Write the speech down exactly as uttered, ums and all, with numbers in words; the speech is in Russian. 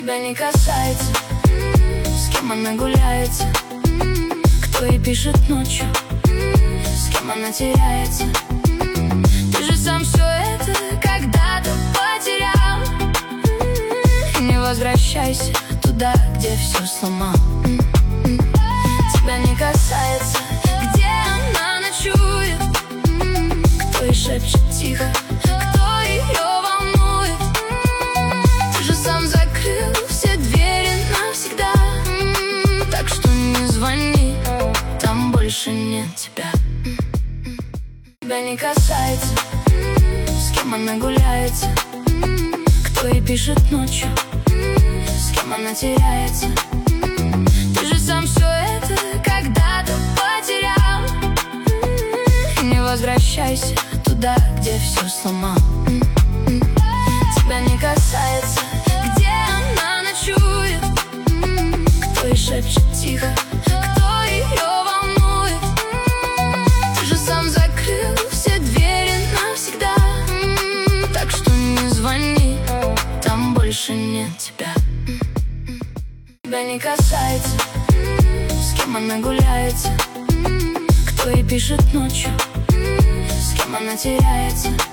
Тебя не касается, с кем она гуляется, кто ей пишет ночью, с кем она теряется. Ты же сам все это когда-то потерял. Не возвращайся туда, где все сломал. Тебя не касается, где она ночует, кто ей шепчет тихо, кто ее волнует. Ты же сам закрыл все двери навсегда, так что не звони, там больше нет тебя. Тебя не касается, с кем она гуляется, кто ей пишет ночью, с кем она теряется. Ты же сам все это когда-то потерял. Не возвращайся туда, где все сломал. Тебя не касается, где она ночует, кто ей шепчет тихо, кто ее волнует. Ты же сам закрыл все двери навсегда, так что не звони, там больше нет тебя. Тебя не касается, с кем она гуляется, кто ей пишет ночью, с кем она теряется.